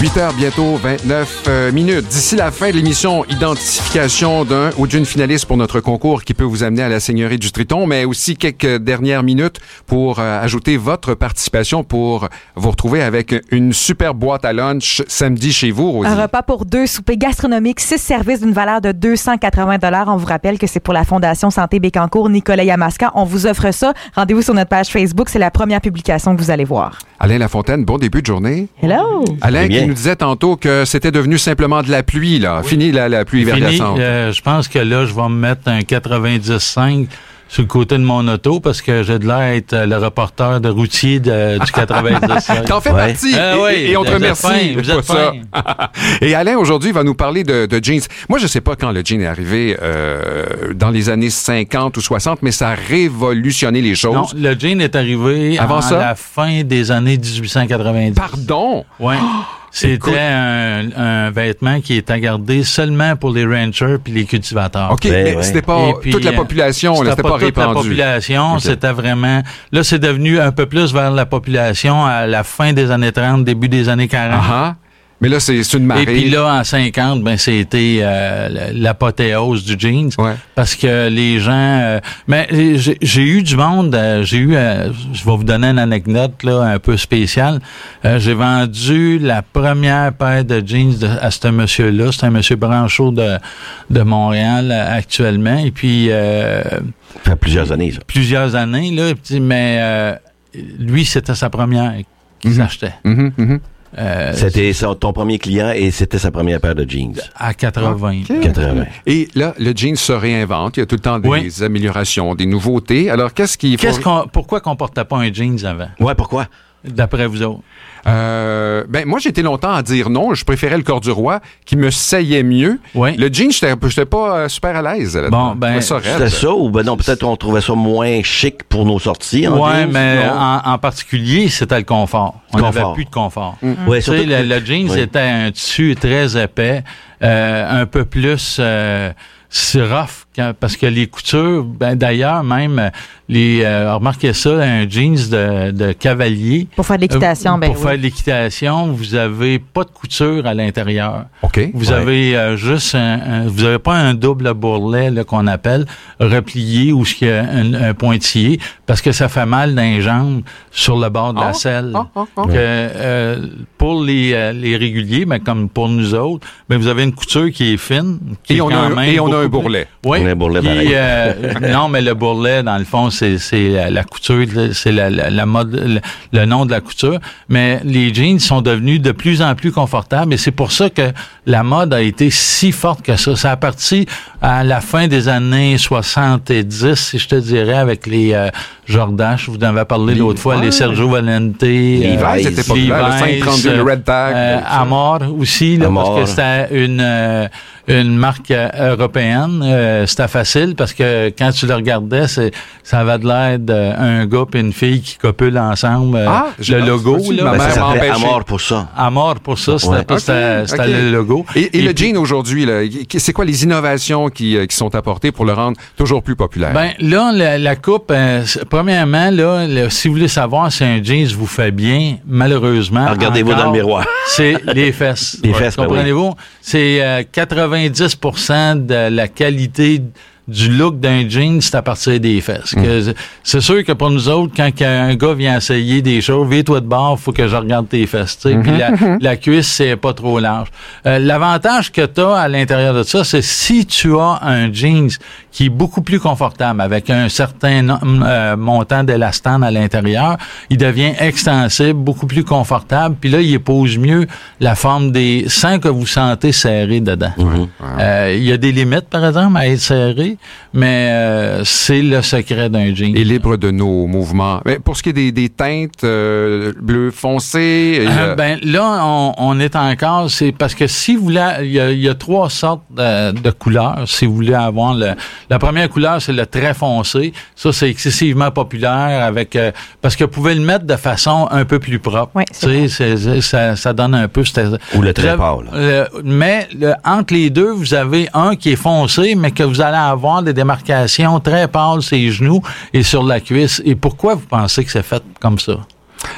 8h, bientôt 29 minutes. D'ici la fin de l'émission, identification d'un ou d'une finaliste pour notre concours qui peut vous amener à la Seigneurie du Triton, mais aussi quelques dernières minutes pour ajouter votre participation pour vous retrouver avec une super boîte à lunch samedi chez vous, Rosie. Un repas pour 2 soupers gastronomiques, 6 services d'une valeur de 280 $. On vous rappelle que c'est pour la Fondation Santé Bécancour Nicolas Yamaska. On vous offre ça. Rendez-vous sur notre page Facebook. C'est la première publication que vous allez voir. Alain Lafontaine, bon début de journée. Hello! Alain qui nous disait tantôt que c'était devenu simplement de la pluie, là. Oui. Fini la pluie verglaçante. Je pense que là, je vais me mettre un 90.5 sur le côté de mon auto parce que j'ai de l'air être le reporter de routier du 90.5. T'en fais partie. Et on te remercie pour ça. Et Alain, aujourd'hui, va nous parler de jeans. Moi, je sais pas quand le jean est arrivé dans les années 50 ou 60, mais ça a révolutionné les choses. Non, le jean est arrivé à la fin des années 1890. Pardon? Oui. C'était un vêtement qui était gardé seulement pour les ranchers puis les cultivateurs. OK, mais c'était pas toute la population, c'était pas répandu. Toute la population, c'était vraiment... Là, c'est devenu un peu plus vers la population à la fin des années 30, début des années 40. Uh-huh. Mais là, c'est une marée. Et puis là, en 50, c'était l'apothéose du jeans. Ouais. Parce que les gens... mais j'ai eu du monde... je vais vous donner une anecdote là un peu spéciale. J'ai vendu la première paire de jeans à ce monsieur-là. C'est un monsieur Branchot de Montréal actuellement. Et puis... ça fait plusieurs années, ça. Plusieurs années, là. Mais lui, c'était sa première qu'il s'achetait. C'était ton premier client et c'était sa première paire de jeans. À 80. Okay. 80. Et là, le jean se réinvente. Il y a tout le temps des améliorations, des nouveautés. Alors, pourquoi qu'on portait pas un jeans avant? Ouais, pourquoi? D'après vous autres? Moi, j'étais longtemps à dire non. Je préférais le corduroy qui me saillait mieux. Oui. Le jean, j'étais pas super à l'aise. Bon, c'était ça ou non, peut-être on trouvait ça moins chic pour nos sorties. Oui, mais en particulier, c'était le confort. On n'avait plus de confort. Ouais, tu sais, le jean, c'était un tissu très épais, un peu plus... c'est rough, parce que les coutures, d'ailleurs, même, remarquez ça, un jeans de cavalier. Pour faire de l'équitation, Pour faire de l'équitation, vous avez pas de couture à l'intérieur. OK. Vous avez juste vous avez pas un double bourrelet, là, qu'on appelle, replié, ou qu'il y a un pointillé, parce que ça fait mal dans les jambes sur le bord de la selle. Pour les réguliers, mais comme pour nous autres, vous avez une couture qui est fine, et on a un bourrelet. Oui. On a un bourrelet pareil. Non, mais le bourrelet, dans le fond, c'est la couture, c'est la mode, le nom de la couture. Mais les jeans sont devenus de plus en plus confortables et c'est pour ça que la mode a été si forte que ça. Ça a parti à la fin des années 70, si je te dirais, avec les Jordan, je vous en avais parlé l'autre fois, les Sergio Valente, Levi's, c'était populaire, le 532, le Red Tag. Amor aussi, là, parce que c'était une marque européenne. C'était facile parce que quand tu le regardais, ça avait de l'air d'un gars et une fille qui copulent ensemble. Le logo, là. Ça s'appelait Amor pour ça. Amor pour ça, c'était le logo. Et le jean aujourd'hui, là, c'est quoi les innovations qui sont apportées pour le rendre toujours plus populaire? Là, la coupe, premièrement, là, si vous voulez savoir si un jeans vous fait bien, malheureusement. Regardez-vous dans le miroir. C'est les fesses. Les fesses, comprenez-vous? Oui. C'est 90% de la qualité du look d'un jean, c'est à partir des fesses. C'est sûr que pour nous autres, quand un gars vient essayer des choses, viens-toi de bord, faut que je regarde tes fesses. Puis la cuisse, c'est pas trop large. L'avantage que tu as à l'intérieur de ça, c'est si tu as un jeans qui est beaucoup plus confortable, avec un certain montant d'élastane à l'intérieur, il devient extensible, beaucoup plus confortable, puis là, il épouse mieux la forme sans que vous sentez serré dedans. Il y a des limites, par exemple, à être serré, mais c'est le secret d'un jean. Et libre de nos mouvements. Mais pour ce qui est des teintes bleu foncé... là, on est encore... C'est parce que si vous voulez... Il y a 3 sortes de couleurs, si vous voulez avoir la première couleur, c'est le très foncé. Ça, c'est excessivement populaire avec... parce que vous pouvez le mettre de façon un peu plus propre. Oui, ça donne un peu... Ou le très pâle. Mais entre les deux, vous avez un qui est foncé, mais que vous allez avoir des démarcations très pâles sur les genoux et sur la cuisse. Et pourquoi vous pensez que c'est fait comme ça?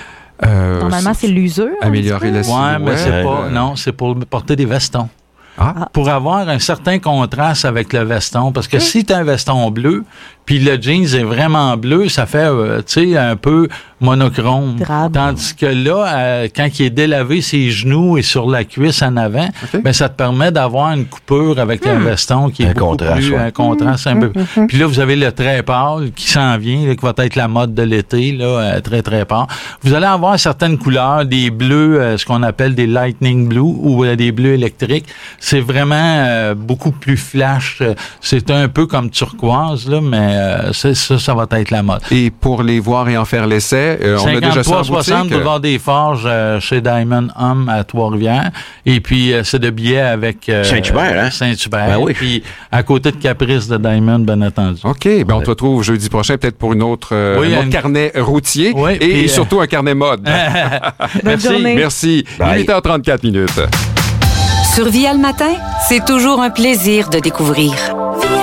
Normalement, c'est l'usure. Améliorer la silhouette. Ouais, mais c'est pas. Non, c'est pour porter des vestons. Ah. Pour avoir un certain contraste avec le veston. Parce que si tu as un veston bleu, puis le jeans est vraiment bleu, ça fait, tu sais, un peu monochrome. Drabe. Tandis que là, quand il est délavé ses genoux et sur la cuisse en avant, ben ça te permet d'avoir une coupure avec un veston qui est Un beaucoup contraste, plus... ouais. Un contraste un peu... Puis là, vous avez le très pâle qui s'en vient, là, qui va être la mode de l'été, là, très, très pâle. Vous allez avoir certaines couleurs, des bleus, ce qu'on appelle des lightning blue ou des bleus électriques. C'est vraiment beaucoup plus flash. C'est un peu comme turquoise, là, mais ça va être la mode. Et pour les voir et en faire l'essai, on a déjà ça en 53-60 boutique. Boulevard des Forges chez Diamond Homme à Trois-Rivières. Et puis, c'est de billets avec... Saint-Hubert, hein? Saint-Hubert. Ben oui. Puis, à côté de Caprice de Diamond, bien entendu. OK. Ben, on te retrouve jeudi prochain, peut-être pour un autre carnet routier Oui, et puis, surtout un carnet mode. Bonne journée. Merci. Bye. 8h34 minutes. Sur Via le matin, c'est toujours un plaisir de découvrir. Via